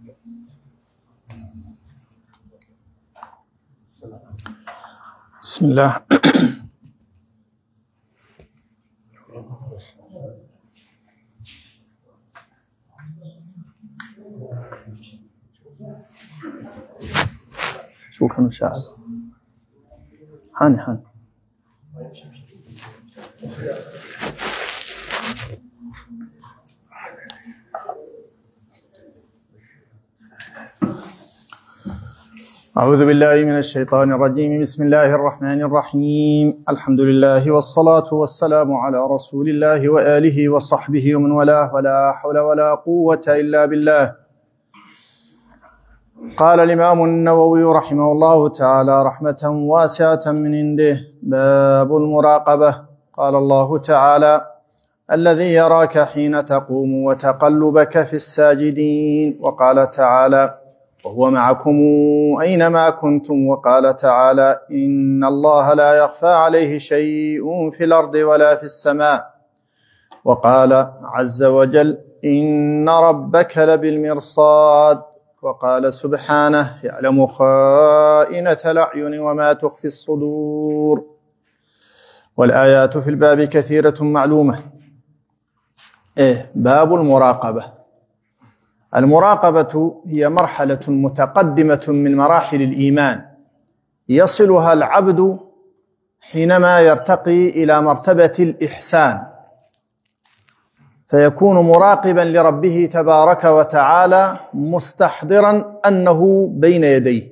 بسم الله. شو كانوا شاعر حاني أعوذ بالله من الشيطان الرجيم. بسم الله الرحمن الرحيم. الحمد لله والصلاة والسلام على رسول الله وآله وصحبه ومن والاه، ولا حول ولا قوة إلا بالله. قال الإمام النووي رحمه الله تعالى رحمة واسعة من عنده: باب المراقبة. قال الله تعالى: الذي يراك حين تقوم وتقلبك في الساجدين. وقال تعالى: وهو معكم أينما كنتم. وقال تعالى: إن الله لا يخفى عليه شيء في الأرض ولا في السماء. وقال عز وجل: إن ربك لبالمرصاد. وقال سبحانه: يعلم خائنة الأعين وما تخفي الصدور. والآيات في الباب كثيرة معلومة. باب المراقبة. المراقبة هي مرحلة متقدمة من مراحل الإيمان يصلها العبد حينما يرتقي إلى مرتبة الإحسان، فيكون مراقبا لربه تبارك وتعالى مستحضرا أنه بين يديه.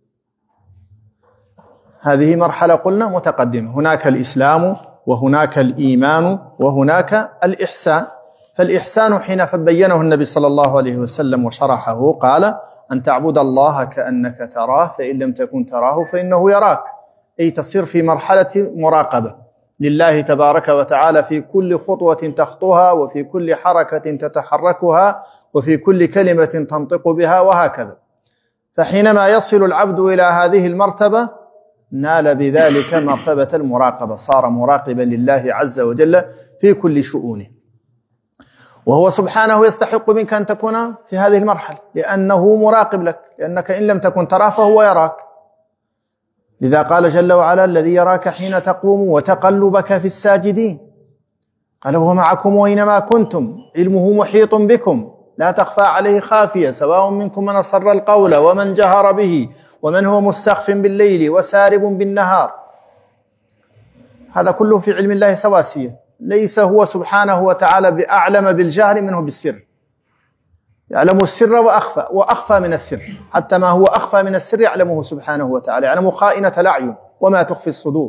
هذه مرحلة قلنا متقدمة. هناك الإسلام وهناك الإيمان وهناك الإحسان. فالإحسان حين بينه النبي صلى الله عليه وسلم وشرحه قال: أن تعبد الله كأنك تراه فإن لم تكن تراه فإنه يراك. أي تصير في مرحلة مراقبة لله تبارك وتعالى في كل خطوة تخطوها، وفي كل حركة تتحركها، وفي كل كلمة تنطق بها، وهكذا. فحينما يصل العبد إلى هذه المرتبة نال بذلك مرتبة المراقبة، صار مراقبا لله عز وجل في كل شؤونه. وهو سبحانه يستحق منك أن تكون في هذه المرحلة لأنه مراقب لك، لأنك إن لم تكن تراه فهو يراك. لذا قال جل وعلا: الذي يراك حين تقوم وتقلبك في الساجدين. قال: وهو معكم أينما كنتم، علمه محيط بكم، لا تخفى عليه خافية، سواء منكم من أسر القول ومن جهر به ومن هو مستخف بالليل وسارب بالنهار. هذا كله في علم الله سواسية. ليس هو سبحانه وتعالى بأعلم بالجهر منه بالسر، يعلم السر وأخفى من السر، حتى ما هو أخفى من السر يعلمه سبحانه وتعالى، يعلم خائنة الأعين وما تخفي الصدور.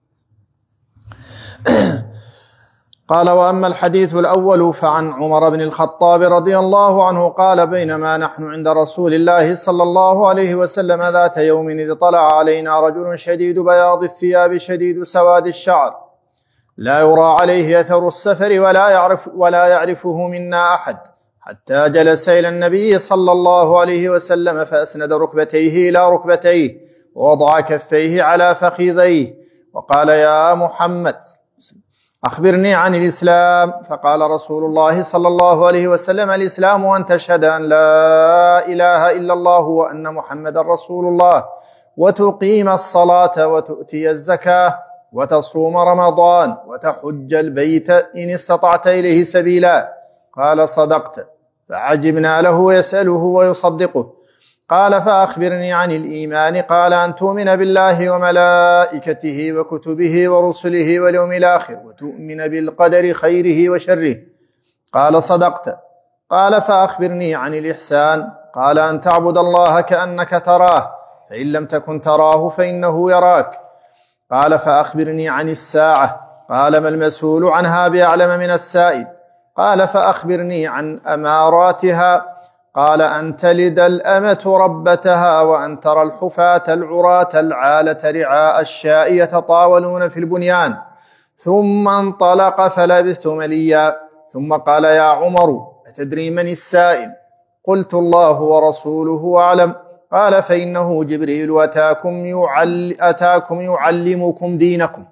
قال: وأما الحديث الأول فعن عمر بن الخطاب رضي الله عنه قال: بينما نحن عند رسول الله صلى الله عليه وسلم ذات يوم إذ طلع علينا رجل شديد بياض الثياب شديد سواد الشعر، لا يرى عليه أثر السفر ولا يعرفه منا أحد، حتى جلس إلى النبي صلى الله عليه وسلم فأسند ركبتيه إلى ركبتيه ووضع كفيه على فخذيه وقال: يا محمد أخبرني عن الإسلام. فقال رسول الله صلى الله عليه وسلم: الإسلام أن تشهد أن لا إله إلا الله وأن محمد رسول الله، وتقيم الصلاة وتؤتي الزكاة وتصوم رمضان وتحج البيت إن استطعت إليه سبيلا. قال: صدقت. فعجبنا له يسأله ويصدقه. قال: فأخبرني عن الإيمان. قال: أن تؤمن بالله وملائكته وكتبه ورسله واليوم الآخر وتؤمن بالقدر خيره وشره. قال: صدقت. قال: فأخبرني عن الإحسان. قال: أن تعبد الله كأنك تراه فإن لم تكن تراه فإنه يراك. قال: فأخبرني عن الساعة. قال: ما المسؤول عنها بأعلم من السائل. قال: فأخبرني عن أماراتها. قال: أن تلد الأمة ربتها، وأن ترى الحفاة العراة العالة رعاء الشاء يتطاولون في البنيان. ثم انطلق فلبثت مليا، ثم قال: يا عمر أتدري من السائل؟ قلت: الله ورسوله أعلم. قال: فإنه جبريل أتاكم يعلمكم دينكم.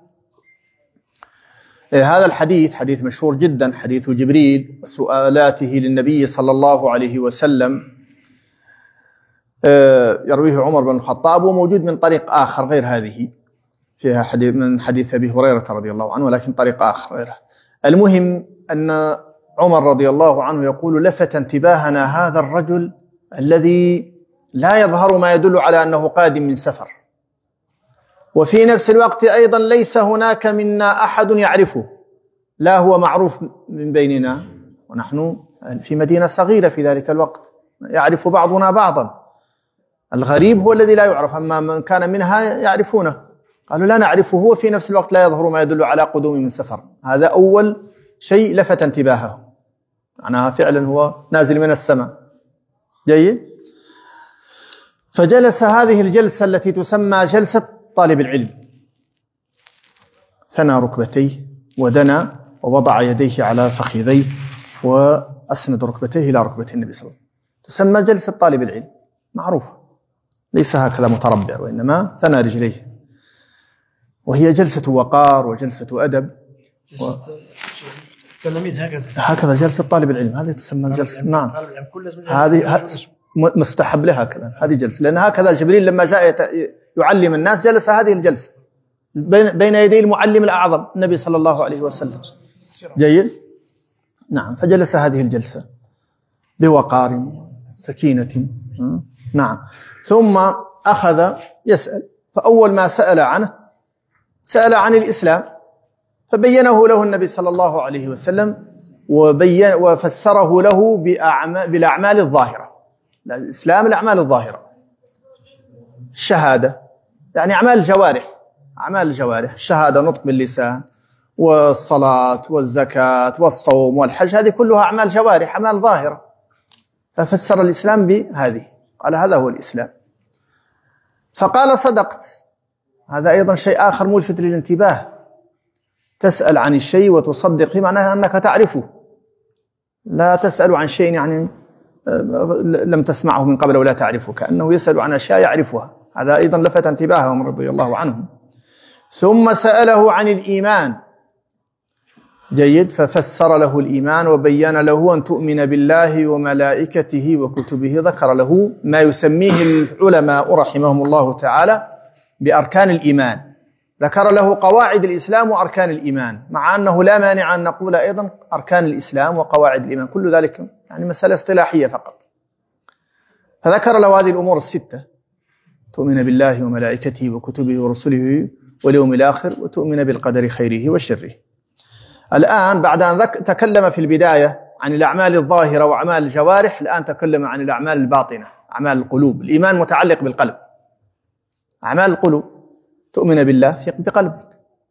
هذا الحديث حديث مشهور جدا، حديث جبريل وسؤالاته للنبي صلى الله عليه وسلم يرويه عمر بن الخطاب، وموجود من طريق آخر غير هذه، فيها حديث من حديث أبي هريرة رضي الله عنه، ولكن طريق آخر غيرها. المهم أن عمر رضي الله عنه يقول: لفت انتباهنا هذا الرجل الذي لا يظهر ما يدل على أنه قادم من سفر، وفي نفس الوقت أيضا ليس هناك منا أحد يعرفه، لا هو معروف من بيننا، ونحن في مدينة صغيرة في ذلك الوقت يعرف بعضنا بعضا، الغريب هو الذي لا يعرف، أما من كان منها يعرفونه. قالوا: لا نعرفه، هو في نفس الوقت لا يظهر ما يدل على قدوم من سفر. هذا أول شيء لفت انتباهه، معناها فعلا هو نازل من السماء. جيد. فجلس هذه الجلسة التي تسمى جلسة طالب العلم، ثنى ركبتيه ودنا ووضع يديه على فخذيه وأسند ركبتيه إلى ركبتي النبي صلى الله عليه وسلم، تسمى جلسة طالب العلم، معروفة، ليس هكذا متربع، وإنما ثنى رجليه، وهي جلسة وقار وجلسة أدب. هكذا جلسة طالب العلم، هذه تسمى الجلسة. نعم، هذه مستحب لها هكذا، هذه جلسة، لأن هكذا جبريل لما جاء يعلم الناس جلس هذه الجلسة بين يدي المعلم الأعظم النبي صلى الله عليه وسلم. جيد. نعم، فجلس هذه الجلسة بوقار سكينة. نعم. ثم أخذ يسأل، فأول ما سأل عنه سأل عن الإسلام، فبينه له النبي صلى الله عليه وسلم، وفسره له بالأعمال الظاهرة. الإسلام الأعمال الظاهرة، الشهادة يعني أعمال الجوارح، أعمال الجوارح، الشهادة نطق باللسان، والصلاة والزكاة والصوم والحج، هذه كلها أعمال جوارح، أعمال ظاهرة. ففسر الإسلام بهذه، قال: هذا هو الإسلام. فقال: صدقت. هذا أيضا شيء آخر ملفت للانتباه، تسأل عن الشيء وتصدقه، معناها أنك تعرفه، لا تسأل عن شيء يعني لم تسمعه من قبل ولا تعرفه، كأنه يسأل عن أشياء يعرفها. هذا أيضا لفت انتباههم رضي الله عنهم. ثم سأله عن الإيمان. جيد. ففسر له الإيمان وبين له أن تؤمن بالله وملائكته وكتبه، ذكر له ما يسميه العلماء رحمهم الله تعالى بأركان الإيمان، ذكر له قواعد الإسلام وأركان الإيمان، مع أنه لا مانع أن نقول أيضا أركان الإسلام وقواعد الإيمان، كل ذلك يعني مسألة اصطلاحية فقط. فذكر له هذه الأمور الستة: تؤمن بالله وملائكته وكتبه ورسله واليوم الآخر، وتؤمن بالقدر خيره وشره. الآن بعد أن تكلم في البداية عن الأعمال الظاهرة وأعمال الجوارح، الآن تكلم عن الأعمال الباطنة، أعمال القلوب. الإيمان متعلق بالقلب، أعمال القلوب، تؤمن بالله بقلبك.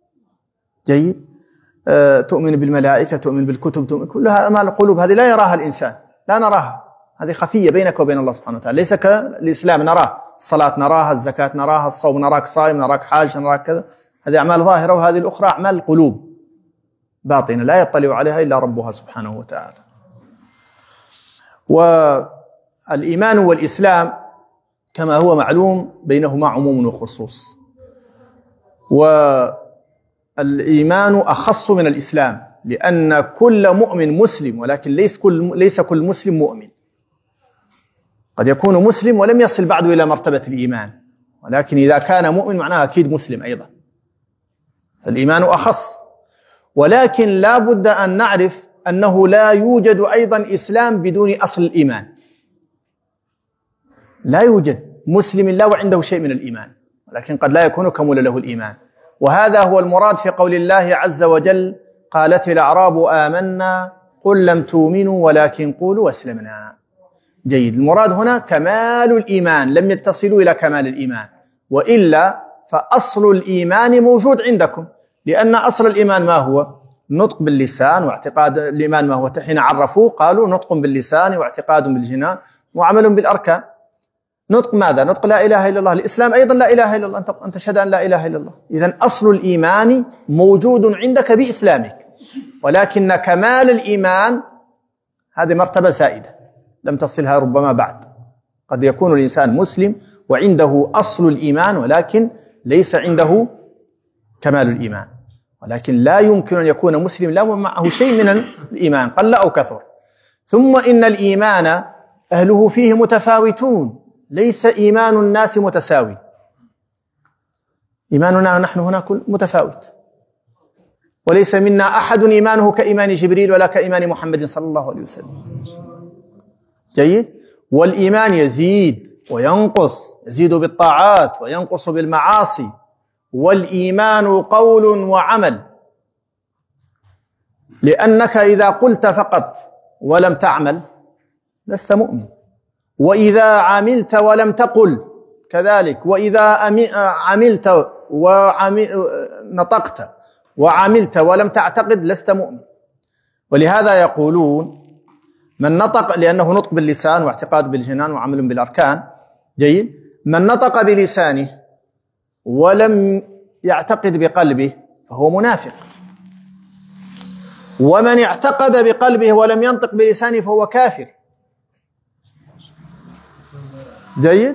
جيد. تؤمن بالملائكة، تؤمن بالكتب، تؤمن، كلها أعمال القلوب، هذه لا يراها الإنسان، لا نراها، هذه خفية بينك وبين الله سبحانه وتعالى، ليس كالإسلام نراه، الصلاة نراها، الزكاة نراها، الصوم نراك صائم، نراك حاج، نراك كذا، هذه أعمال ظاهرة، وهذه الأخرى أعمال القلوب باطنة لا يطلع عليها إلا ربها سبحانه وتعالى. والإيمان والإسلام كما هو معلوم بينهما عموم وخصوص، والإيمان أخص من الإسلام، لأن كل مؤمن مسلم، ولكن ليس كل مسلم مؤمن. قد يكون مسلم ولم يصل بعد إلى مرتبة الإيمان، ولكن إذا كان مؤمن معناه أكيد مسلم أيضا. الإيمان أخص، ولكن لا بد أن نعرف أنه لا يوجد أيضا إسلام بدون أصل الإيمان. لا يوجد مسلم إلا وعنده شيء من الإيمان، ولكن قد لا يكون كمل له الإيمان. وهذا هو المراد في قول الله عز وجل: قالت الأعراب آمنا قل لم تؤمنوا ولكن قولوا أسلمنا. جيد. المراد هنا كمال الإيمان، لم يتصلوا إلى كمال الإيمان، وإلا فأصل الإيمان موجود عندكم، لأن أصل الإيمان ما هو؟ نطق باللسان واعتقاد. الإيمان ما هو؟ حين عرفوه قالوا نطق باللسان واعتقاد بالجنان وعمل بالأركان. نطق ماذا؟ نطق لا إله إلا الله. الإسلام أيضا لا إله إلا الله، أن تشهد أن لا إله إلا الله. إذن أصل الإيمان موجود عندك بإسلامك، ولكن كمال الإيمان هذه مرتبة زائدة لم تصلها ربما بعد. قد يكون الإنسان مسلم وعنده أصل الإيمان، ولكن ليس عنده كمال الإيمان. ولكن لا يمكن أن يكون مسلم لا ومعه شيء من الإيمان قل أو كثر. ثم إن الإيمان أهله فيه متفاوتون، ليس إيمان الناس متساوي، إيماننا نحن هنا كل متفاوت، وليس منا أحد إيمانه كإيمان جبريل ولا كإيمان محمد صلى الله عليه وسلم. جيد. والإيمان يزيد وينقص، يزيد بالطاعات وينقص بالمعاصي، والإيمان قول وعمل، لأنك إذا قلت فقط ولم تعمل لست مؤمن، وإذا عملت ولم تقل كذلك، وإذا عملت ونطقت وعملت ولم تعتقد لست مؤمن. ولهذا يقولون من نطق، لأنه نطق باللسان واعتقاد بالجنان وعمل بالأركان. جيد. من نطق بلسانه ولم يعتقد بقلبه فهو منافق، ومن اعتقد بقلبه ولم ينطق بلسانه فهو كافر. جيد.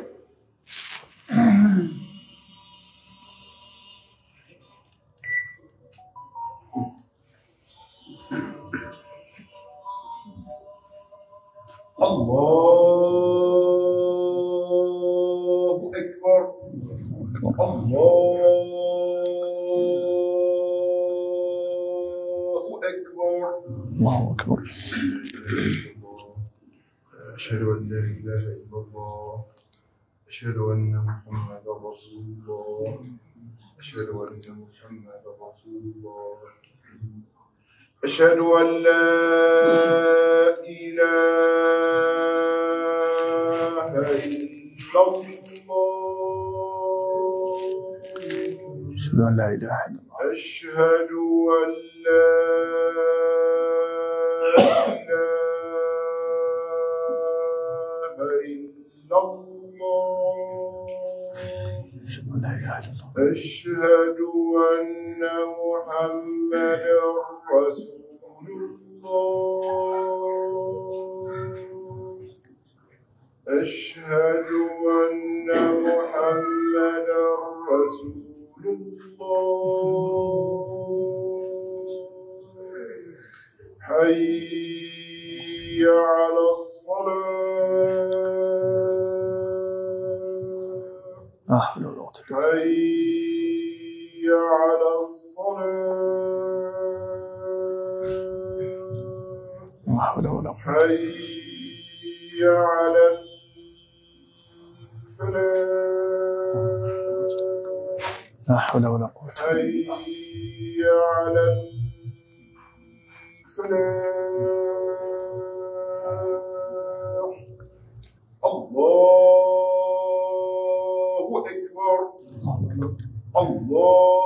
الله أكبر. الله أكبر. الله أكبر. أشهد أن لا إله إلا الله، أشهد أن محمدا رسول الله، أشهد أن محمدا رسول الله، أشهد أن لا إله إلا الله، أشهد أن لا إله إلا الله، أشهد أن لا إله إلا الله، أشهد أن لا إله إلا الله، أشهد أن محمدا رسول الله، أشهد أن محمدا رسول الله، حي على الصلاة، لا حول ولا قوة إلا بالله، حي على الصلاة، لا حول ولا قوة، حي على الفلاح، لا حول ولا قوة إلا بالله، حي على الفلاح. الله أكبر. الله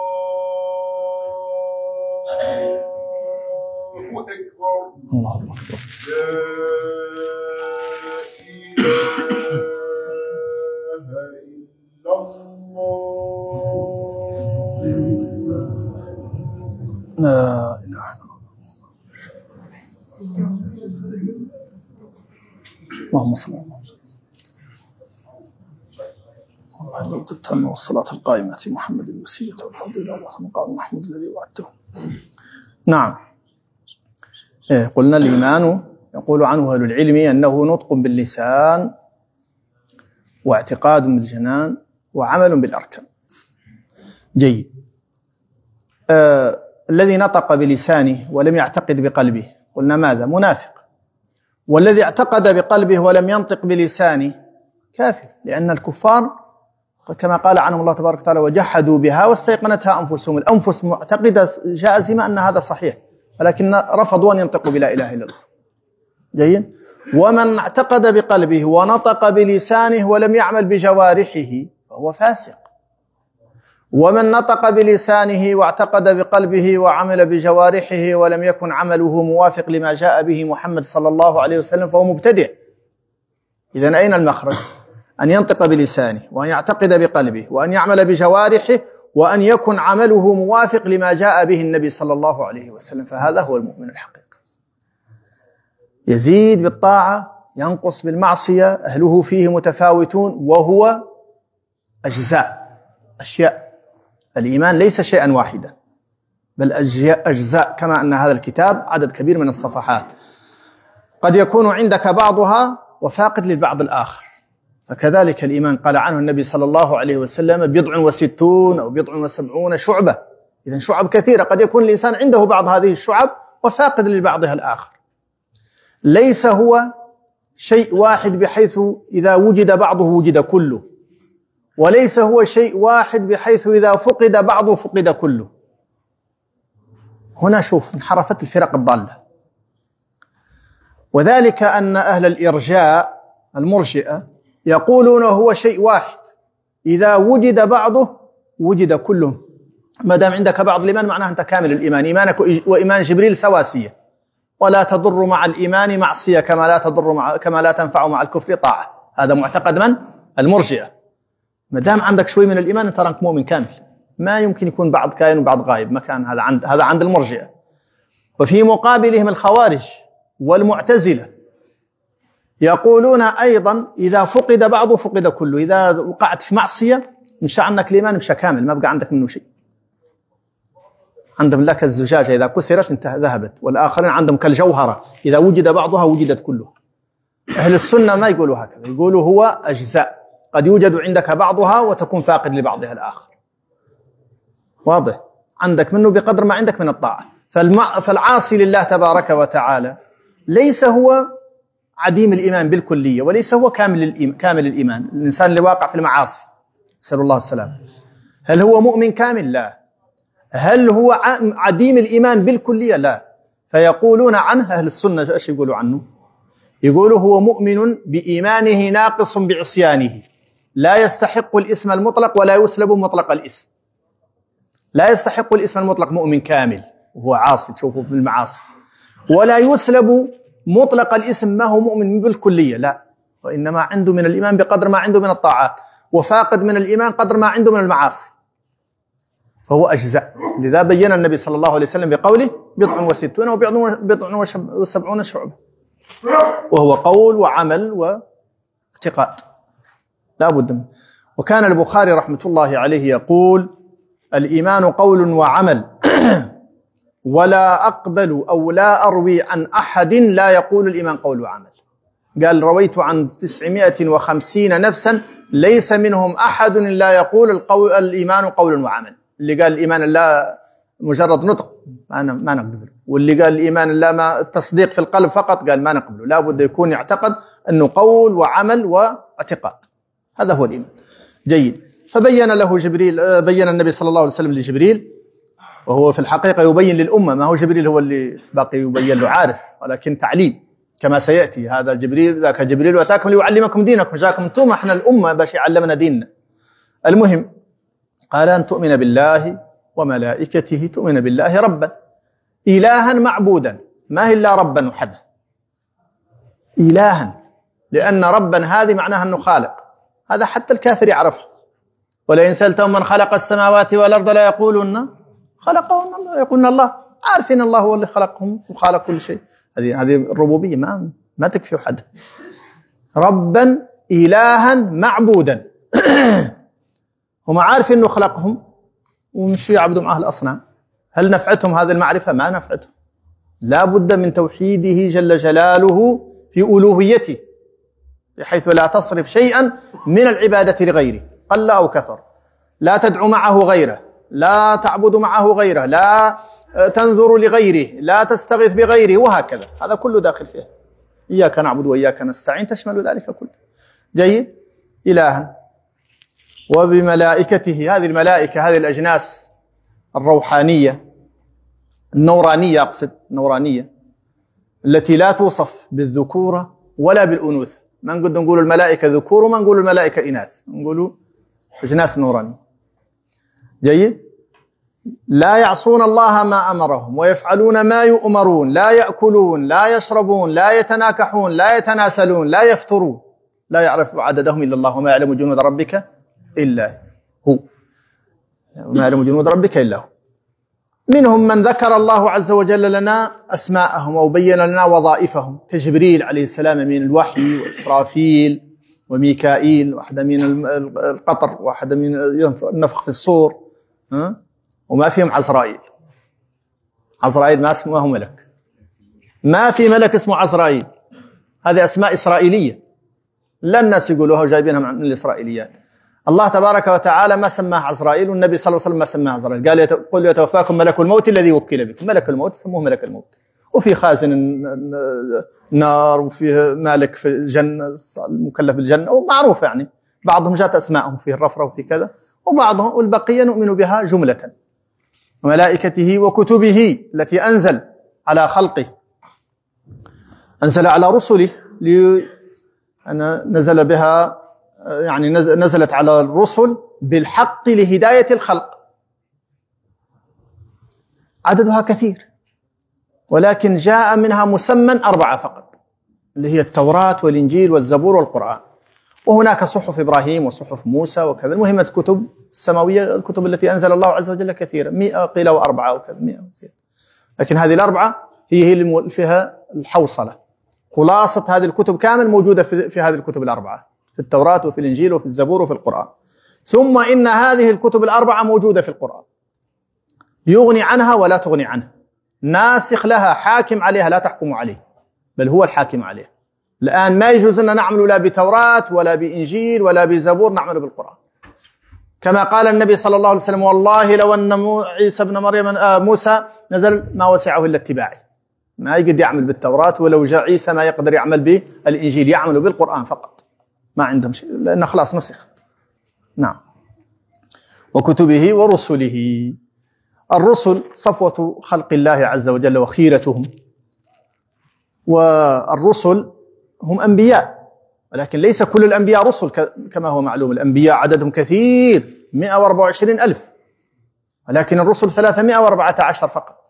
أكبر. الله أكبر. لا إله إلا الله. لا إله إلا الله. اللهم صل على محمد وعلى التامة والصلاة القائمة محمد الوسيلة والفضيلة والمقام محمود الذي وعدته. نعم. قلنا الإيمان يقول عنه أهل العلم أنه نطق باللسان واعتقاد بالجنان وعمل بالأركان. جيد. الذي نطق بلسانه ولم يعتقد بقلبه قلنا ماذا؟ منافق. والذي اعتقد بقلبه ولم ينطق بلسانه كافر، لأن الكفار كما قال عنهم الله تبارك وتعالى وجحدوا بها واستيقنتها أنفسهم. الأنفس معتقدة جازمة أن هذا صحيح، ولكن رفضوا أن ينطقوا بلا إله إلا الله. جيد. ومن اعتقد بقلبه ونطق بلسانه ولم يعمل بجوارحه فهو فاسق. ومن نطق بلسانه واعتقد بقلبه وعمل بجوارحه ولم يكن عمله موافق لما جاء به محمد صلى الله عليه وسلم فهو مبتدع. إذن أين المخرج؟ أن ينطق بلسانه وأن يعتقد بقلبه وأن يعمل بجوارحه وأن يكن عمله موافق لما جاء به النبي صلى الله عليه وسلم، فهذا هو المؤمن الحقيقي. يزيد بالطاعة ينقص بالمعصية، أهله فيه متفاوتون، وهو أشياء. الإيمان ليس شيئا واحدا بل أجزاء، كما أن هذا الكتاب عدد كبير من الصفحات قد يكون عندك بعضها وفاقد للبعض الآخر، فكذلك الإيمان قال عنه النبي صلى الله عليه وسلم 60 أو 70 شعبة. إذن شعب كثيرة، قد يكون الإنسان عنده بعض هذه الشعب وفاقد لبعضها الآخر. ليس هو شيء واحد بحيث إذا وجد بعضه وجد كله، وليس هو شيء واحد بحيث إذا فقد بعضه فقد كله. هنا شوف انحرفت الفرق الضالة، وذلك أن أهل الإرجاء المرجئة يقولون هو شيء واحد، إذا وجد بعضه وجد كله. ما دام عندك بعض الإيمان معناه أنت كامل الإيمان، إيمانك وإيمان جبريل سواسية، ولا تضر مع الإيمان معصية كما لا تنفع مع الكفر طاعة. هذا معتقد من؟ المرجئة. ما دام عندك شوي من الإيمان أنت رانك مؤمن كامل، ما يمكن يكون بعض كائن وبعض غائب، ما كان هذا عند المرجئة. وفي مقابلهم الخوارج والمعتزلة يقولون أيضا إذا فقد بعضه فقد كله، إذا وقعت في معصية مشى عنك الإيمان مشى كامل، ما بقى عندك منه شيء. عندهم لك الزجاجة إذا كسرت انت ذهبت، والآخرين عندهم كالجوهرة إذا وجد بعضها وجدت كله. أهل السنة ما يقولوا هكذا، يقولوا هو أجزاء، قد يوجد عندك بعضها وتكون فاقد لبعضها الآخر. واضح؟ عندك منه بقدر ما عندك من الطاعة. فالعاصي لله تبارك وتعالى ليس هو عديم الإيمان بالكلية، وليس هو كامل الإيمان. الإنسان اللي واقع في المعاصي نسأل الله السلامة، هل هو مؤمن كامل؟ لا. هل هو عديم الإيمان بالكلية؟ لا. فيقولون عنه أهل السنة ايش يقولوا عنه؟ يقولوا هو مؤمن بإيمانه ناقص بعصيانه، لا يستحق الاسم المطلق ولا يسلب مطلق الاسم. لا يستحق الاسم المطلق مؤمن كامل وهو عاصي تشوفه في المعاصي، ولا يسلب مطلق الاسم ما هو مؤمن بالكلية، لا، وإنما عنده من الإيمان بقدر ما عنده من الطاعات، وفاقد من الإيمان قدر ما عنده من المعاصي، فهو أجزاء. لذا بين النبي صلى الله عليه وسلم بقوله 60 و 70 شعبة، وهو قول وعمل واعتقاد لا بد منه. وكان البخاري رحمة الله عليه يقول الإيمان قول وعمل ولا أقبل أو لا أروي عن أحد لا يقول الإيمان قول وعمل. قال رويت عن 950 نفسا ليس منهم أحد لا يقول الإيمان قول وعمل. اللي قال الإيمان لا مجرد نطق ما نقبله، واللي قال الإيمان لا ما التصديق في القلب فقط قال ما نقبله، لا بد يكون يعتقد أنه قول وعمل واعتقاد، هذا هو الإيمان. جيد. فبين له جبريل، بين النبي صلى الله عليه وسلم لجبريل، وهو في الحقيقة يبين للأمة، ما هو جبريل هو اللي باقي يبين له عارف، ولكن تعليم كما سيأتي. هذا جبريل ذاك جبريل وأتاكم ليعلمكم دينكم، جاكم انتم احنا الأمة باش يعلمنا ديننا. المهم قال أن تؤمن بالله وملائكته، تؤمن بالله ربا إلها معبودا، ما هي إلا ربا وحده، إلها، لأن ربا هذه معناها أنه خالق، هذا حتى الكافر يعرفه. ولئن سألتهم من خلق السماوات والأرض لا يقولون خلقهن الله، يقولون الله، عارفين الله هو اللي خلقهم وخلق كل شيء. هذه الربوبية ما تكفي حد. ربا إلها معبودا هم عارفين أنه خلقهم ومشوا يعبدوا معه الأصنام. هل نفعتهم هذه المعرفة؟ ما نفعتهم. لا بد من توحيده جل جلاله في ألوهيته، بحيث لا تصرف شيئا من العبادة لغيره قل أو كثر، لا تدعو معه غيره، لا تعبد معه غيره، لا تنذر لغيره، لا تستغيث بغيره، وهكذا. هذا كله داخل فيه. إياك نعبد وإياك نستعين تشمل ذلك كله. جيد. إلها. وبملائكته، هذه الملائكة هذه الأجناس الروحانية النورانية، أقصد النورانية التي لا توصف بالذكورة ولا بالأنوثة. ما نقول الملائكة ذكور وما نقول الملائكة إناث، نقول أجناس نورانية. جيد. لا يعصون الله ما أمرهم ويفعلون ما يؤمرون، لا يأكلون، لا يشربون، لا يتناكحون، لا يتناسلون، لا يفترون، لا يعرف عددهم إلا الله، وما يعلم جنود ربك إلا هو، وما يعلم جنود ربك إلا هو. منهم من ذكر الله عز وجل لنا أسماءهم أو بين لنا وظائفهم، كجبريل عليه السلام من الوحي، وإسرافيل وميكائيل، واحدة من القطر، واحدة من النفخ في الصور، وما فيهم عزرائيل. عزرائيل ما اسمه ملك، ما في ملك اسمه عزرائيل، هذه أسماء إسرائيلية، لا الناس يقولوها وجايبينها من الإسرائيليات. الله تبارك وتعالى ما سماه عزرائيل، والنبي صلى الله عليه وسلم ما سماه عزرائيل. قال قل يتوفاكم ملك الموت الذي وكل بكم. ملك الموت سموه ملك الموت، وفي خازن النار، وفيه مالك في الجنة المكلف بالجنة، ومعروف يعني. بعضهم جاءت أسماءهم فيه الرفرة وفي كذا، وبعضهم والبقية نؤمن بها جملة. وملائكته وكتبه التي أنزل على خلقه، أنزل على رسله نزل بها، يعني نزلت على الرسل بالحق لهداية الخلق. عددها كثير، ولكن جاء منها مسمى 4 فقط، اللي هي التوراة والإنجيل والزبور والقرآن. وهناك صحف إبراهيم وصحف موسى وكذا. المهم الكتب السماوية، الكتب التي أنزل الله عز وجل كثيرة، 100 قيل و4 وكذا، 100 وزيادة. لكن هذه ال4 هي اللي فيها الحوصلة. خلاصة هذه الكتب كامل موجودة في هذه الكتب ال4، في التوراة وفي الإنجيل وفي الزبور وفي القرآن. ثم إن هذه الكتب ال4 موجودة في القرآن، يغني عنها ولا تغني عنها، ناسخ لها، حاكم عليها لا تحكم عليه، بل هو الحاكم عليها. الآن ما يجوز أن نعمل لا بتوراة ولا بإنجيل ولا بزبور، نعمل بالقرآن. كما قال النبي صلى الله عليه وسلم: والله لو أن عيسى بن مريم موسى نزل ما وسعه إلا اتباعي. ما يقدر يعمل بالتوراة، ولو جاء عيسى ما يقدر يعمل بالإنجيل، يعمل بالقرآن فقط، ما عندهم شيء لأنه خلاص نسخ. نعم. وكتبه ورسله. الرسل صفوة خلق الله عز وجل وخيرتهم، والرسل هم أنبياء، ولكن ليس كل الأنبياء رسل كما هو معلوم. الأنبياء عددهم كثير، 124,000، ولكن الرسل 314 فقط.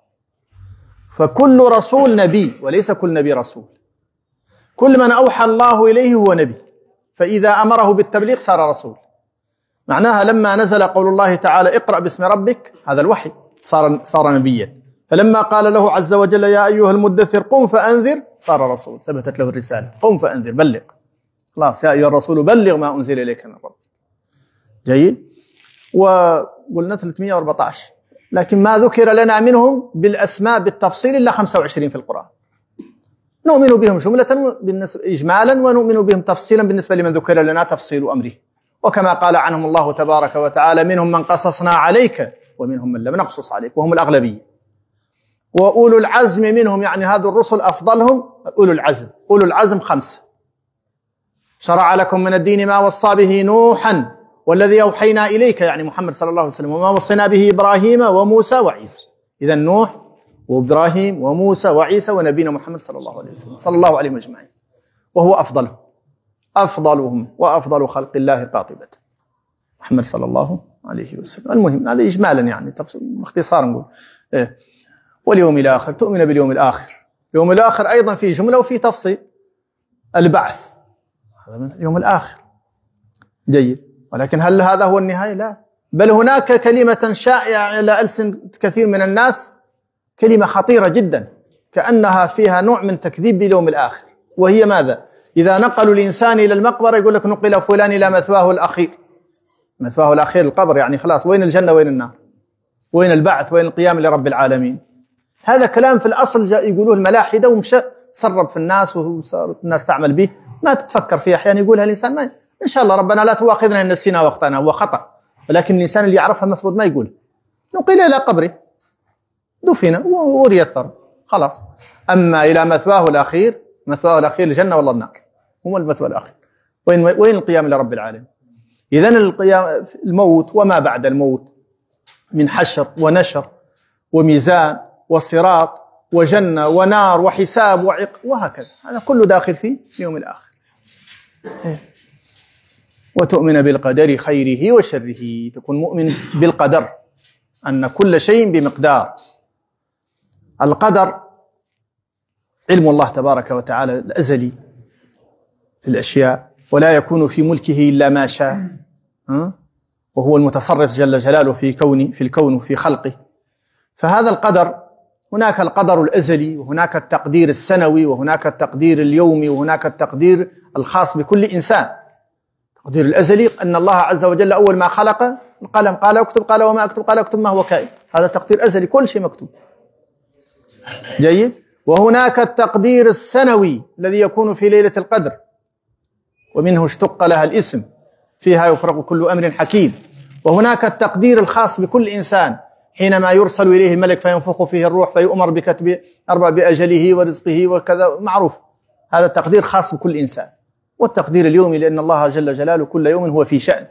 فكل رسول نبي، وليس كل نبي رسول. كل من أوحى الله إليه هو نبي، فإذا أمره بالتبليغ صار رسول. معناها لما نزل قول الله تعالى: اقرأ باسم ربك، هذا الوحي، صار نبيا. فلما قال له عز وجل: يا أيها المدثر قم فأنذر، صار رسول، ثبتت له الرسالة. قم فأنذر، بلغ، خلاص يا أيها الرسول بلغ ما أنزل إليك من ربك. جيد. وقلنا 314، لكن ما ذكر لنا منهم بالأسماء بالتفصيل إلا 25 في القرآن. نؤمن بهم جملة إجمالا، ونؤمن بهم تفصيلا بالنسبة لمن ذكر لنا تفصيل أمره. وكما قال عنهم الله تبارك وتعالى: منهم من قصصنا عليك ومنهم من لم نقصص عليك، وهم الأغلبية. وأولو العزم منهم، يعني هذا الرسل أفضلهم أولو العزم. أولو العزم 5: شرع لكم من الدين ما وصى به نوحا والذي أوحينا إليك، يعني محمد صلى الله عليه وسلم، وما وصينا به إبراهيم وموسى وعيسى. إذا نوح وإبراهيم وموسى وعيسى ونبينا محمد صلى الله عليه وسلم، صلى الله عليه أجمعين، وهو أفضلهم وأفضل خلق الله قاطبة، محمد صلى الله عليه وسلم. المهم هذا إجمالا، يعني باختصار نقول واليوم الآخر، تؤمن باليوم الآخر. اليوم الآخر أيضا في جملة وفي تفصيل. البعث هذا من اليوم الآخر، جيد. ولكن هل هذا هو النهاية؟ لا، بل هناك كلمة شائعة على ألسن كثير من الناس، كلمة خطيرة جدا، كأنها فيها نوع من تكذيب باليوم الآخر. وهي ماذا؟ إذا نقلوا الإنسان إلى المقبرة يقول لك: نقل فلان إلى مثواه الأخير. مثواه الأخير القبر، يعني خلاص وين الجنة وين النار، وين البعث وين القيام لرب العالمين. هذا كلام في الأصل يقولوه الملاحدة، ومشى تسرب في الناس وصارت الناس تعمل به، ما تتفكر فيه. أحيانا يقولها الإنسان ما إن شاء الله ربنا لا تؤاخذنا إن نسينا وأخطأنا، هو خطأ، ولكن الإنسان اللي يعرفها المفروض ما يقول. نقل إلى قبره، دفن ووري الثرب، خلاص. أما إلى مثواه الأخير، مثواه الأخير الجنة والله النار، هو المثوى الأخير. وين القيام لرب العالمين؟ إذن القيام، الموت وما بعد الموت من حشر ونشر وميزان وصراط وجنة ونار وحساب وهكذا، هذا كله داخل في يوم الآخر. وتؤمن بالقدر خيره وشره، تكون مؤمن بالقدر، أن كل شيء بمقدار. القدر علم الله تبارك وتعالى الأزلي في الأشياء، ولا يكون في ملكه إلا ما شاء، وهو المتصرف جل جلاله في الكون وفي خلقه. فهذا القدر، هناك القدر الأزلي، وهناك التقدير السنوي، وهناك التقدير اليومي، وهناك التقدير الخاص بكل إنسان. التقدير الأزلي أن الله عز وجل أول ما خلق القلم قال اكتب، قال وما أكتب، قال اكتب ما هو كائن. هذا تقدير أزلي، كل شيء مكتوب، جيد. وهناك التقدير السنوي الذي يكون في ليلة القدر، ومنه اشتق لها الاسم، فيها يفرق كل أمر حكيم. وهناك التقدير الخاص بكل إنسان حينما يرسل إليه الملك فينفخ فيه الروح فيؤمر بكتب بأجله ورزقه وكذا، معروف، هذا التقدير خاص بكل إنسان. والتقدير اليومي لأن الله جل جلاله كل يوم هو في شأن.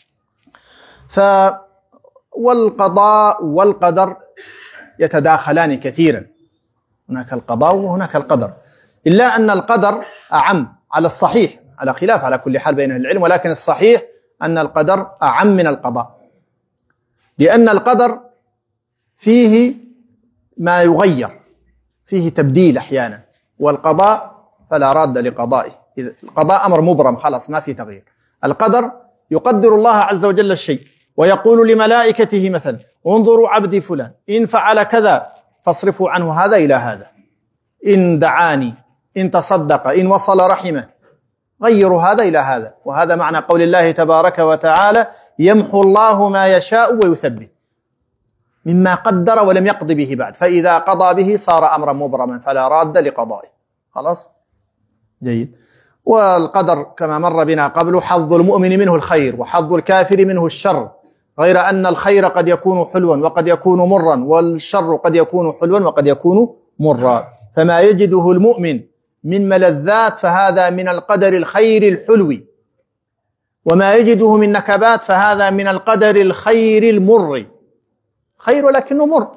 والقضاء والقدر يتداخلان كثيرا، هناك القضاء وهناك القدر، إلا أن القدر أعم على الصحيح، على خلاف على كل حال بين أهل العلم، ولكن الصحيح أن القدر أعم من القضاء، لأن القدر فيه ما يغير، فيه تبديل أحيانا، والقضاء فلا راد لقضائه، القضاء أمر مبرم خلاص ما فيه تغيير. القدر يقدر الله عز وجل الشيء ويقول لملائكته مثلا انظروا عبدي فلان إن فعل كذا فاصرفوا عنه هذا إلى هذا، إن دعاني، إن تصدق، إن وصل رحمه، غيروا هذا إلى هذا. وهذا معنى قول الله تبارك وتعالى يمحو الله ما يشاء ويثبت، مما قدر ولم يقض به بعد، فإذا قضى به صار أمرا مبرما فلا راد لقضائه. خلاص جيد. والقدر كما مر بنا قبل حظ المؤمن منه الخير وحظ الكافر منه الشر، غير أن الخير قد يكون حلوا وقد يكون مرا، والشر قد يكون حلوا وقد يكون مرا. فما يجده المؤمن من ملذات فهذا من القدر الخير الحلو، وما يجده من نكبات فهذا من القدر الخير المر، خير ولكنه مر.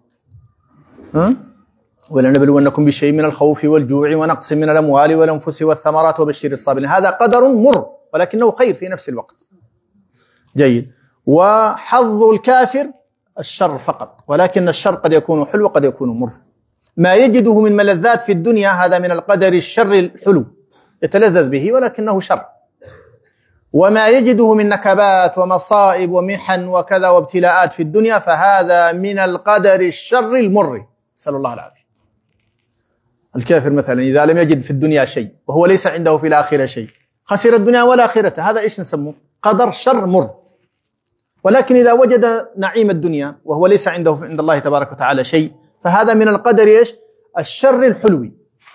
ولنبلونكم بشيء من الخوف والجوع ونقص من الأموال والأنفس والثمرات وبشر الصابرين، هذا قدر مر ولكنه خير في نفس الوقت. جيد. وحظ الكافر الشر فقط، ولكن الشر قد يكون حلو وقد يكون مر. ما يجده من ملذات في الدنيا هذا من القدر الشر الحلو، يتلذذ به ولكنه شر. وما يجده من نكبات ومصائب ومحن وكذا وابتلاءات في الدنيا فهذا من القدر الشر المر، نسأل الله العافية. الكافر مثلا إذا لم يجد في الدنيا شيء وهو ليس عنده في الآخرة شيء خسر الدنيا والآخرة، هذا إيش نسموه؟ قدر شر مر. ولكن إذا وجد نعيم الدنيا وهو ليس عنده عند الله تبارك وتعالى شيء فهذا من القدر إيش؟ الشر الحلو.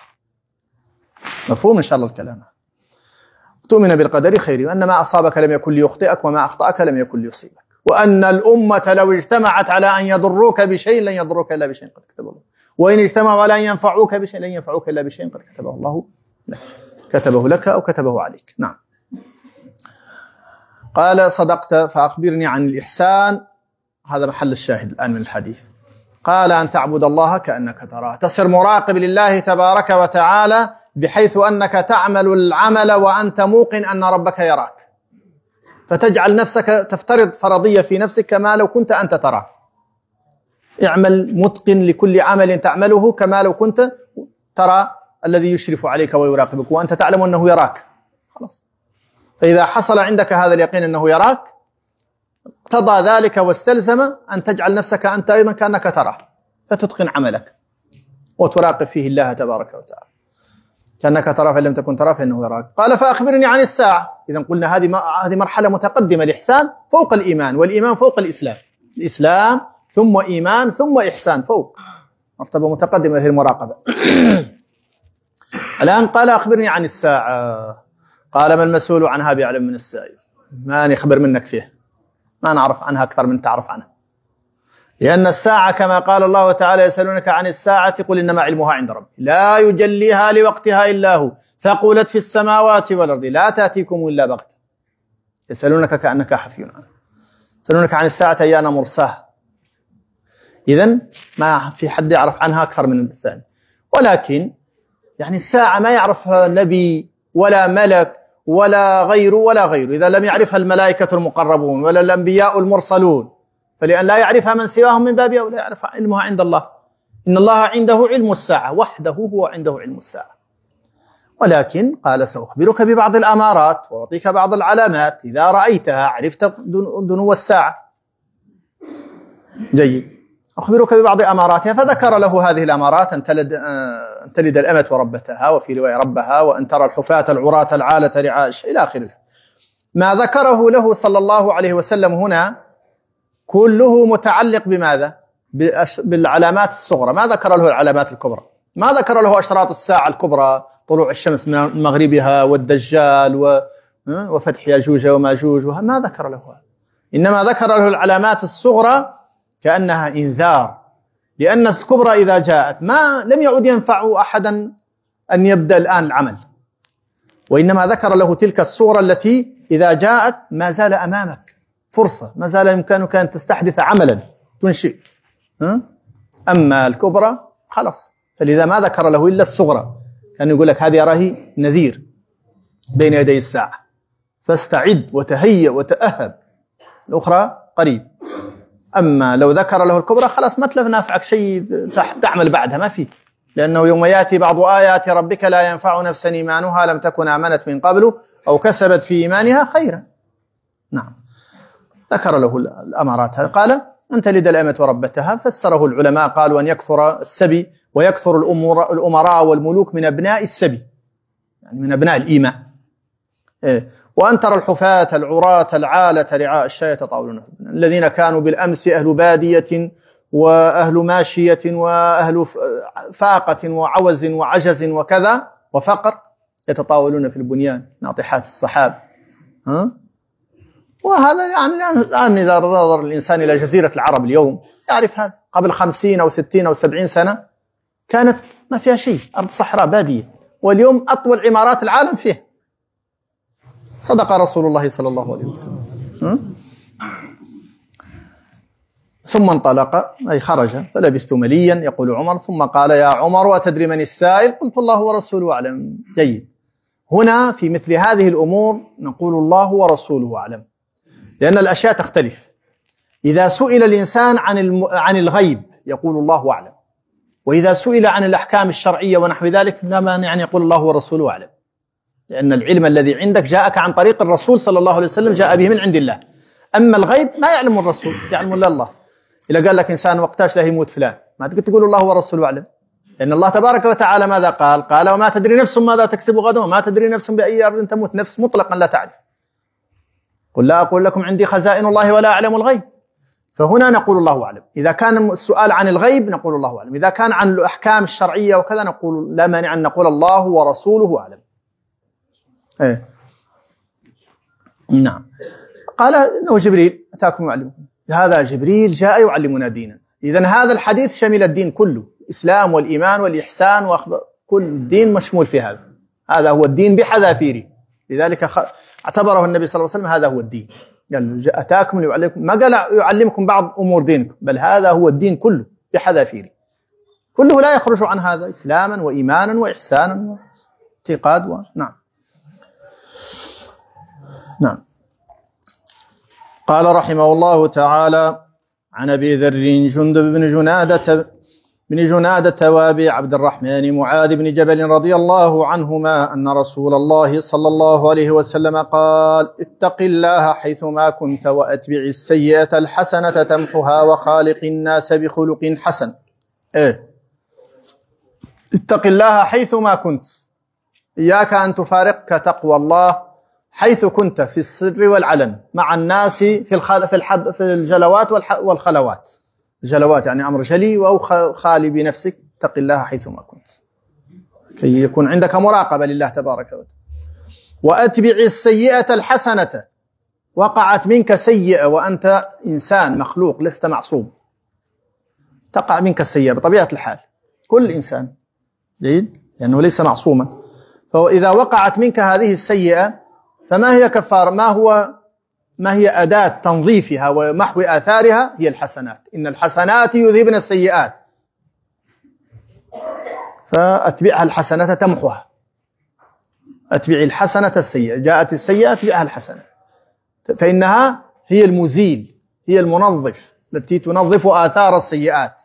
مفهوم إن شاء الله الكلام؟ تؤمن بالقدر خيره، وأن ما أصابك لم يكن ليخطئك وما أخطأك لم يكن ليصيبك، وأن الأمة لو اجتمعت على أن يضروك بشيء لن يضروك إلا بشيء قد كتبه الله، وإن اجتمعوا على أن ينفعوك بشيء لن ينفعوك إلا بشيء قد كتبه الله لك، كتبه لك أو كتبه عليك. نعم. قال صدقت فأخبرني عن الإحسان، هذا محل الشاهد الآن من الحديث. قال أن تعبد الله كأنك تراه، تصير مراقب لله تبارك وتعالى بحيث أنك تعمل العمل وأنت موقن أن ربك يراك، فتجعل نفسك تفترض فرضية في نفسك كما لو كنت أنت تراه. اعمل متقن لكل عمل تعمله كما لو كنت ترى الذي يشرف عليك ويراقبك وأنت تعلم أنه يراك. خلاص. فإذا حصل عندك هذا اليقين أنه يراك اقتضى ذلك واستلزم أن تجعل نفسك أنت أيضا كأنك تراه، فتتقن عملك وتراقب فيه الله تبارك وتعالى كأنك تراه، فإن لم تكن تراه فإنه يراك. قال فأخبرني عن الساعة. إذا قلنا هذه مرحلة متقدمة، الإحسان فوق الإيمان، والإيمان فوق الإسلام، الإسلام ثم إيمان ثم إحسان، فوق مرتبة متقدمة هي المراقبة. الآن قال أخبرني عن الساعة. قال ما المسؤول عنها بأعلم من السائل، ما نخبر منك فيه، ما نعرف عنها أكثر من تعرف عنها، لأن الساعة كما قال الله تعالى يسألونك عن الساعة قل إنما علمها عند ربي لا يجليها لوقتها إلا هو ثقلت في السماوات والأرض لا تأتيكم إلا بغتة يسألونك كأنك حفي عنها، يسألونك عن الساعة أيان مرساها. إذن ما في حد يعرف عنها أكثر من الثاني، ولكن يعني الساعة ما يعرفها نبي ولا ملك ولا غيره إذا لم يعرفها الملائكة المقربون ولا الأنبياء المرسلون، فلأن لا يعرفها من سواهم من باب أولى يعرف علمها عند الله. إن الله عنده علم الساعة وحده، هو عنده علم الساعة. ولكن قال سأخبرك ببعض الأمارات وأعطيك بعض العلامات إذا رأيتها عرفت دنو الساعة. جيد. أخبرك ببعض أماراتها، فذكر له هذه الأمارات: أن تلد الأمة وربتها، وفي رواية ربها، وأن ترى الحفاة العراة العالة رعاء إلى آخره. ما ذكره له صلى الله عليه وسلم هنا كله متعلق بماذا؟ بالعلامات الصغرى. ما ذكر له العلامات الكبرى، ما ذكر له أشراط الساعة الكبرى، طلوع الشمس من مغربها والدجال وفتح ياجوج وماجوج، ما ذكر له هذا، إنما ذكر له العلامات الصغرى كأنها إنذار، لأن الكبرى إذا جاءت لم يعد ينفع أحدا أن يبدأ الآن العمل، وإنما ذكر له تلك الصغرى التي إذا جاءت ما زال أمامك فرصة، ما زال يمكنك أن تستحدث عملا تنشئ. أما الكبرى خلاص، فلذا ما ذكر له إلا الصغرى، كان يقول لك هذه أراهي نذير بين يدي الساعة، فاستعد وتهيأ وتأهب، الأخرى قريب. أما لو ذكر له الكبرى خلاص ما تلف نافعك شيء تعمل بعدها، ما فيه، لأنه يوم يأتي بعض آيات ربك لا ينفع نفسا إيمانها لم تكن آمنت من قبل أو كسبت في إيمانها خيرا. نعم، ذكر له الأمارات. قال أن تلد الأمة ربتها، فسره العلماء قالوا أن يكثر السبي ويكثر الأمراء والملوك من أبناء السبي، يعني من أبناء الإيمان. وأن ترى الحفاة العراة العالة رعاء الشاة يتطاولون، الذين كانوا بالأمس أهل بادية وأهل ماشية وأهل فاقة وعوز وعجز وكذا وفقر، يتطاولون في البنيان ناطحات السحاب. وهذا يعني الآن إذا نظر الإنسان إلى جزيرة العرب اليوم يعرف هذا. قبل 50 أو 60 أو 70 سنة كانت ما فيها شيء، أرض صحراء بادية، واليوم أطول عمارات العالم فيها. صدق رسول الله صلى الله عليه وسلم. ثم انطلق، أي خرج، فلبثت مليا، يقول عمر، ثم قال يا عمر أتدري من السائل؟ قلت الله ورسوله أعلم. جيد. هنا في مثل هذه الأمور نقول الله ورسوله أعلم، لأن الأشياء تختلف. إذا سئل الإنسان عن الغيب يقول الله أعلم، وإذا سئل عن الأحكام الشرعية ونحو ذلك لا مانع أن يقول الله ورسوله أعلم، لأن العلم الذي عندك جاءك عن طريق الرسول صلى الله عليه وسلم، جاء به من عند الله. أما الغيب ما يعلم الرسول، يعلم إلا الله. إذا قال لك إنسان وقتاش له يموت فلان، ما تقدر تقول الله ورسوله أعلم، لأن الله تبارك وتعالى ماذا قال؟ قال وما تدري نفس ماذا تكسب غدا وما تدري نفس بأي أرض تموت، نفس مطلقا لا تعرف. قل لا أقول لكم عندي خزائن الله ولا أعلم الغيب. فهنا نقول الله أعلم. إذا كان السؤال عن الغيب نقول الله أعلم، إذا كان عن الأحكام الشرعية وكذا نقول لا مانع أن نقول الله ورسوله أعلم. نعم. قال إنه جبريل أتاكم يعلمكم، هذا جبريل جاء يعلمنا دينا. إذن هذا الحديث شمل الدين كله، الإسلام والإيمان والإحسان كل الدين مشمول في هذا. هذا هو الدين بحذافيره، لذلك اعتبره النبي صلى الله عليه وسلم هذا هو الدين. قال أتاكم ليعلمكم، ما قال يعلمكم بعض أمور دينكم، بل هذا هو الدين كله بحذافيره، كله لا يخرج عن هذا، إسلاما وإيمانا وإحسانا واعتقاد نعم. نعم. قال رحمه الله تعالى عن أبي ذر جندب بن جنادة وأبي عبد الرحمن معاذ بن جبل رضي الله عنهما أن رسول الله صلى الله عليه وسلم قال اتق الله حيثما كنت وأتبع السيئة الحسنة تمحها وخالق الناس بخلق حسن. اتق الله حيثما كنت، إياك أن تفارقك تقوى الله حيث كنت في السر والعلن مع الناس في الجلوات والخلوات. الجلوات يعني أمر جلي أو خالي بنفسك، اتق الله حيثما كنت، كي يكون عندك مراقبة لله تبارك وتعالى. وأتبع السيئة الحسنة، وقعت منك سيئة وأنت إنسان مخلوق لست معصوم، تقع منك السيئة بطبيعة الحال، كل إنسان جيد لأنه ليس معصوما. فإذا وقعت منك هذه السيئة فما هي كفارة؟ ما هي أداة تنظيفها ومحو آثارها؟ هي الحسنات، إن الحسنات يذهبن السيئات، فأتبعها الحسنة تمحوها. أتبع الحسنة السيئة، جاءت السيئة أتبعها الحسنة، فإنها هي المزيل، هي المنظف التي تنظف آثار السيئات.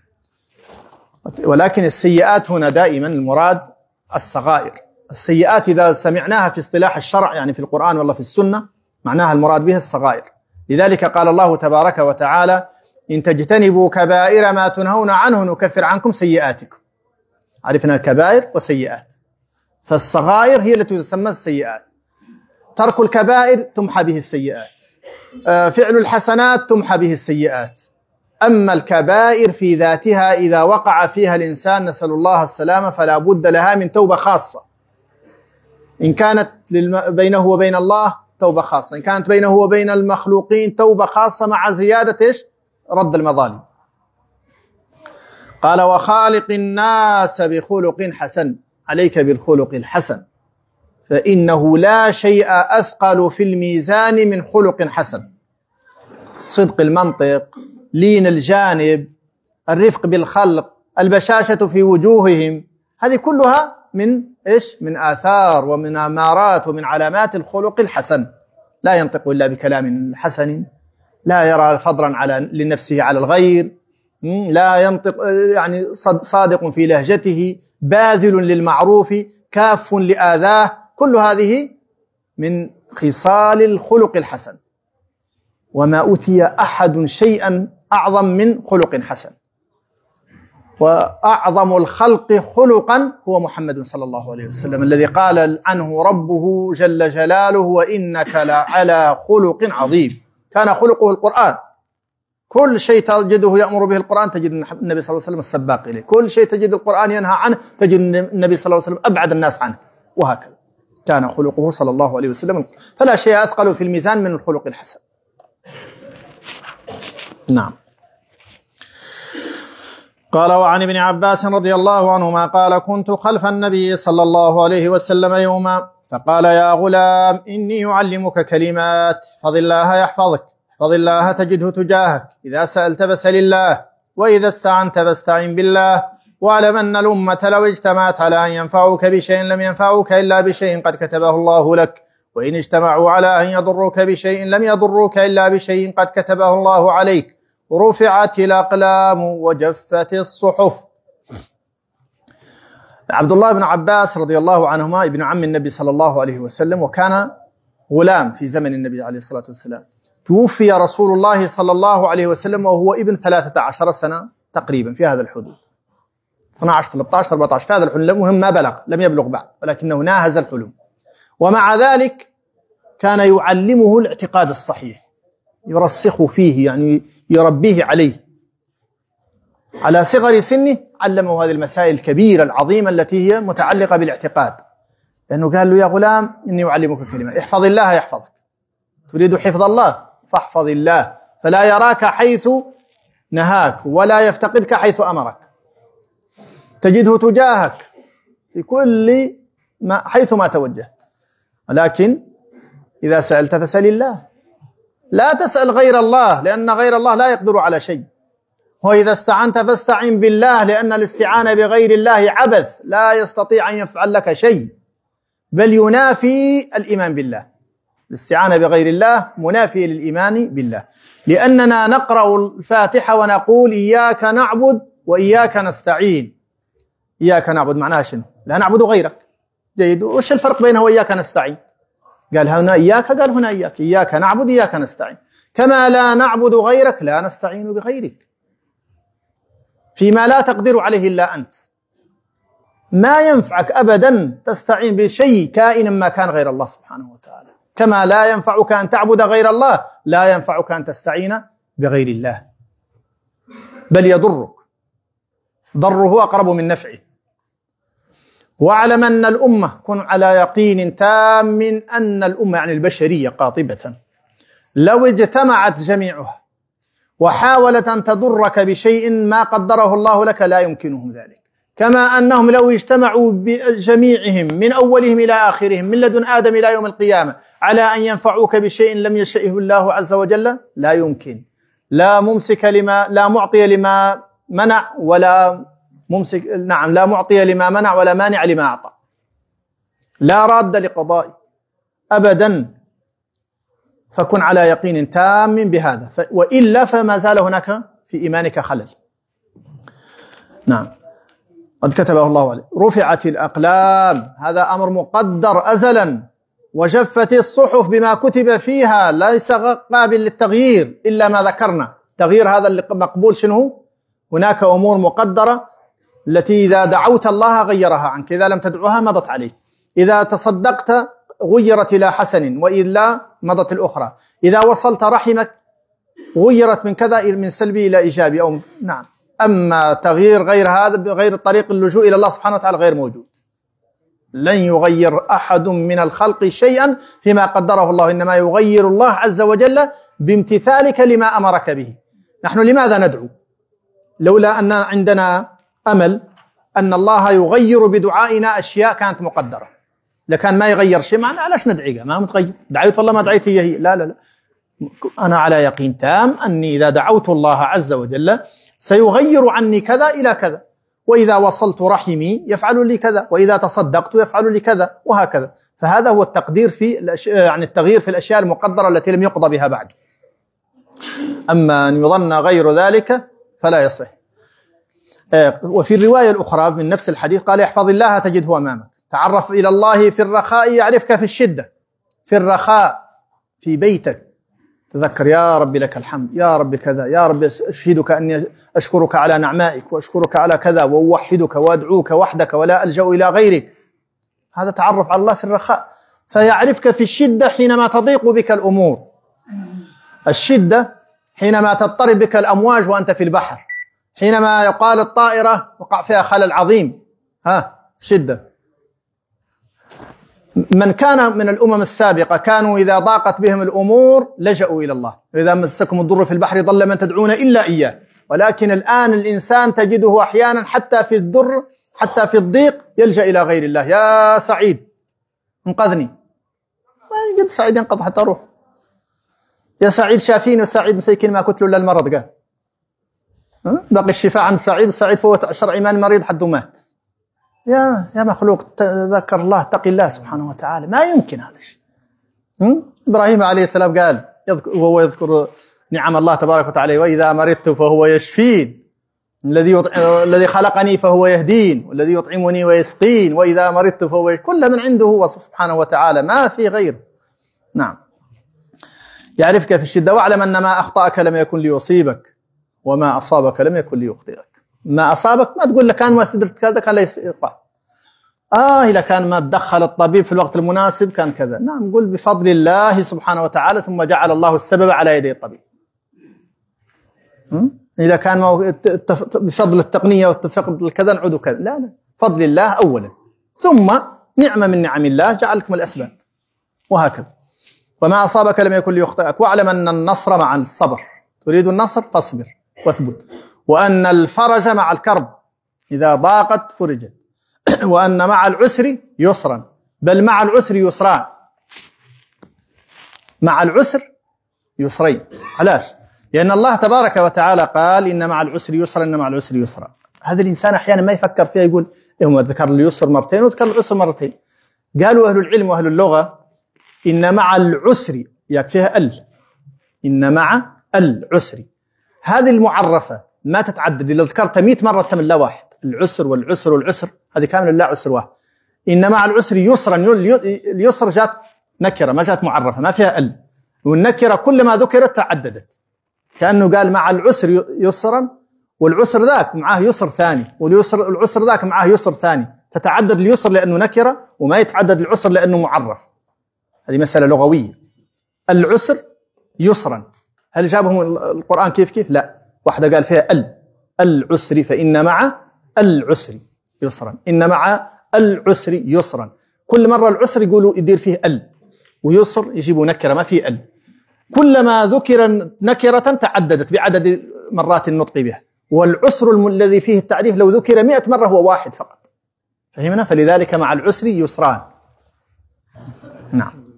ولكن السيئات هنا دائما المراد الصغائر. السيئات إذا سمعناها في اصطلاح الشرع يعني في القرآن والله في السنة معناها المراد بها الصغائر. لذلك قال الله تبارك وتعالى إن تجتنبوا كبائر ما تنهون عنه نكفر عنكم سيئاتكم. عرفنا الكبائر وسيئات، فالصغائر هي التي تسمى السيئات. ترك الكبائر تمحى به السيئات، فعل الحسنات تمحى به السيئات. أما الكبائر في ذاتها إذا وقع فيها الإنسان نسأل الله السلامة فلا بد لها من توبة خاصة، إن كانت بينه وبين الله توبة خاصة، إن كانت بينه وبين المخلوقين توبة خاصة مع زيادة إيش؟ رد المظالم. قال وخالق الناس بخلق حسن، عليك بالخلق الحسن، فإنه لا شيء أثقل في الميزان من خلق حسن. صدق المنطق، لين الجانب، الرفق بالخلق، البشاشة في وجوههم، هذه كلها من إيش؟ من آثار ومن أمارات ومن علامات الخلق الحسن. لا ينطق إلا بكلام حسن، لا يرى فضلا لنفسه على الغير، لا ينطق يعني صادق في لهجته، باذل للمعروف، كاف لآذاه، كل هذه من خصال الخلق الحسن. وما أوتي أحد شيئا أعظم من خلق حسن، وأعظم الخلق خلقا هو محمد صلى الله عليه وسلم، الذي قال عنه ربه جل جلاله وإنك لعلى خلق عظيم. كان خلقه القرآن، كل شيء تجده يأمر به القرآن تجد النبي صلى الله عليه وسلم السباق إليه، كل شيء تجد القرآن ينهى عنه تجد النبي صلى الله عليه وسلم أبعد الناس عنه، وهكذا كان خلقه صلى الله عليه وسلم. فلا شيء أثقل في الميزان من الخلق الحسن. نعم. قال وعن ابن عباس رضي الله عنهما قال كنت خلف النبي صلى الله عليه وسلم يوما فقال يا غلام إني أعلمك كلمات، احفظ الله يحفظك، احفظ الله تجده تجاهك، إذا سألت فاسأل الله، وإذا استعنت فاستعن بالله، واعلم أن الأمة لو اجتمعت على أن ينفعوك بشيء لم ينفعوك إلا بشيء قد كتبه الله لك، وإن اجتمعوا على أن يضروك بشيء لم يضروك إلا بشيء قد كتبه الله عليك، رفعت الأقلام وجفت الصحف. عبد الله بن عباس رضي الله عنهما ابن عم النبي صلى الله عليه وسلم، وكان غلام في زمن النبي عليه الصلاة والسلام. توفي رسول الله صلى الله عليه وسلم وهو ابن 13 سنة تقريبا، في هذا الحدود 12 13 14 في هذا الحدود، المهم ما بلغ، لم يبلغ بعد، ولكنه ناهز الحلم. ومع ذلك كان يعلمه الاعتقاد الصحيح، يرسخ فيه، يعني يربيه عليه. على صغر سنه علمه هذه المسائل الكبيرة العظيمة التي هي متعلقة بالاعتقاد، لأنه قال له يا غلام إني أعلمك كلمة، احفظ الله يحفظك، تريد حفظ الله فاحفظ الله، فلا يراك حيث نهاك ولا يفتقدك حيث أمرك، تجده تجاهك في كل ما حيث ما توجه، ولكن إذا سألت فاسأل الله، لا تسأل غير الله لأن غير الله لا يقدر على شيء، وإذا استعنت فاستعن بالله لأن الاستعانة بغير الله عبث، لا يستطيع أن يفعل لك شيء، بل ينافي الإيمان بالله. الاستعانة بغير الله منافية للإيمان بالله، لأننا نقرأ الفاتحة ونقول إياك نعبد وإياك نستعين. إياك نعبد معناها شنو؟ لا نعبد غيرك، جيد، وش الفرق بينه وإياك نستعين؟ قال هنا إياك، قال هنا إياك، إياك نعبد إياك نستعين، كما لا نعبد غيرك لا نستعين بغيرك فيما لا تقدر عليه إلا أنت. ما ينفعك أبدا تستعين بشيء كائنا ما كان غير الله سبحانه وتعالى، كما لا ينفعك أن تعبد غير الله لا ينفعك أن تستعين بغير الله، بل يضرك، ضره أقرب من نفعه. واعلم أن الأمة، كن على يقين تام من أن الأمة يعني البشرية قاطبة لو اجتمعت جميعها وحاولت أن تضرك بشيء ما قدره الله لك لا يمكنهم ذلك، كما أنهم لو اجتمعوا بجميعهم من أولهم إلى آخرهم من لدن آدم إلى يوم القيامة على أن ينفعوك بشيء لم يشئه الله عز وجل لا يمكن. لا ممسك لما، لا معطي لما منع، ولا ممسك، نعم، لا معطي لما منع ولا مانع لما أعطى، لا راد لقضائه أبدا. فكن على يقين تام بهذا، وإلا فما زال هناك في إيمانك خلل. نعم، قد كتبه الله عليه. رفعت الأقلام، هذا أمر مقدر أزلا، وجفت الصحف بما كتب فيها، ليس قابل للتغيير إلا ما ذكرنا. تغيير هذا اللي مقبول شنو؟ هناك أمور مقدرة التي إذا دعوت الله غيرها عنك، إذا لم تدعوها مضت عليك، إذا تصدقت غيرت إلى حسن وإلا مضت الأخرى، إذا وصلت رحمك غيرت من كذا من سلبي إلى إيجابي، أو نعم. أما تغيير غير هذا بغير طريق اللجوء إلى الله سبحانه وتعالى غير موجود. لن يغير أحد من الخلق شيئا فيما قدره الله، إنما يغير الله عز وجل بامتثالك لما أمرك به. نحن لماذا ندعو؟ لولا أن عندنا أمل أن الله يغير بدعائنا أشياء كانت مقدرة، لكان ما يغير شيء معنا، علاش ندعي؟ ما متغير، دعيت والله ما دعيت هي لا لا لا، أنا على يقين تام أني إذا دعوت الله عز وجل سيغير عني كذا إلى كذا، وإذا وصلت رحمي يفعل لي كذا، وإذا تصدقت يفعل لي كذا، وهكذا. فهذا هو التقدير في يعني التغيير في الأشياء المقدرة التي لم يقضى بها بعد. أما أن يظن غير ذلك فلا يصح. وفي الرواية الأخرى من نفس الحديث قال: احفظ الله تجده أمامك، تعرف إلى الله في الرخاء يعرفك في الشدة. في الرخاء في بيتك تذكر يا ربي لك الحمد، يا ربي كذا، يا ربي أشهدك أني أشكرك على نعمائك وأشكرك على كذا، وأوحدك وأدعوك وحدك ولا ألجأ إلى غيرك. هذا تعرف على الله في الرخاء. فيعرفك في الشدة حينما تضيق بك الأمور. الشدة حينما تضطرب بك الأمواج وأنت في البحر، حينما يقال الطائرة وقع فيها خلل عظيم، شدة. من كان من الأمم السابقة كانوا إذا ضاقت بهم الأمور لجأوا إلى الله، إذا مسكم الضر في البحر ضل من تدعون إلا إياه. ولكن الآن الإنسان تجده أحيانا حتى في الضر، حتى في الضيق يلجأ إلى غير الله. يا سعيد انقذني، ما قد سعيد ينقذ حتى أروح. يا سعيد شافيني، وسعيد مسيكين ما كنت له إلا المرض قال. باقي الشفاء عند سعيد، وسعيد فوت 10 أيام مريض حد مات. يا مخلوق تذكر الله، اتق الله سبحانه وتعالى. ما يمكن هذا الشيء. إبراهيم عليه السلام قال وهو يذكر نعم الله تبارك وتعالى: وإذا مرضت فهو يشفين، الذي خلقني فهو يهدين، والذي يطعمني ويسقين، وإذا مرضت فهو كل من عنده هو سبحانه وتعالى، ما في غيره. نعم. يعرفك في الشدة. واعلم أن ما أخطأك لم يكن ليصيبك، وما أصابك لم يكن ليخطئك. ما أصابك ما تقول لك كان ما سدرت كذا كان ليس يقع. إذا كان ما تدخل الطبيب في الوقت المناسب كان كذا. نعم، قل بفضل الله سبحانه وتعالى، ثم جعل الله السبب على يدي الطبيب. إذا كان بفضل التقنية وبفضل كذا نعود كذا، لا، فضل الله أولا، ثم نعمة من نعم الله جعلكم الأسباب، وهكذا. وما أصابك لم يكن ليخطئك. واعلم أن النصر مع الصبر، تريد النصر فاصبر واثبت، وأن الفرج مع الكرب، إذا ضاقت فرجت، وأن مع العسر يسرا، بل مع العسر يسران، مع العسر يسرين. علاش؟ لأن الله تبارك وتعالى قال: إن مع العسر يسرا، إن مع العسر يسرا. هذا الإنسان أحيانا ما يفكر فيها، يقول هو ذكر اليسر مرتين وذكر العسر مرتين. قالوا أهل العلم وأهل اللغة: إن مع العسر يكفيها إن مع العسر، هذه المعرفة ما تتعدد، إذا ذكرتها 100 مرة تمل لا واحد. العسر والعسر والعسر هذه كامل لا عسر واحد. إن مع العسر يسرا، اليسر جات نكرة ما جات معرفة، ما فيها والنكرة كل ما ذكرت تعددت، كأنه قال مع العسر يسرا، والعسر ذاك معاه يسر ثاني، والعسر ذاك معاه يسر ثاني. تتعدد اليسر لأنه نكرة، وما يتعدد العسر لأنه معرف. هذه مسألة لغوية. العسر يسرا، هل جابهم القرآن كيف؟ لا، واحدة قال فيها العسر، فإن مع العسر يسرا، إن مع العسر يسرا. كل مرة العسر يقولوا يدير فيه ويسر يجيبوا نكرة ما فيه كلما ذكر نكرة تعددت بعدد مرات النطق بها. والعسر الذي فيه التعريف لو ذكر 100 مرة هو واحد فقط. فهمنا؟ فلذلك مع العسر يسران. نعم.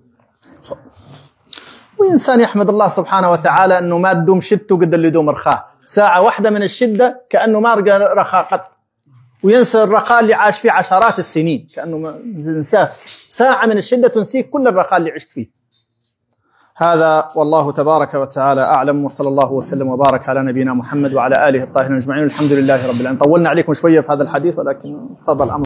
وإنسان يحمد الله سبحانه وتعالى أنه ما تدوم شدته قد اللي يدوم رخاء. ساعة واحدة من الشدة كأنه ما رقى رخاء قط، وينسى الرخاء اللي عاش فيه عشرات السنين، كأنه ما انساف. ساعة من الشدة تنسيك كل الرخاء اللي عشت فيه. هذا والله تبارك وتعالى أعلم، وصلى الله وسلم وبارك على نبينا محمد وعلى آله الطاهرين أجمعين. الحمد لله رب العالمين. طولنا عليكم شوية في هذا الحديث، ولكن اقتضى الأمر.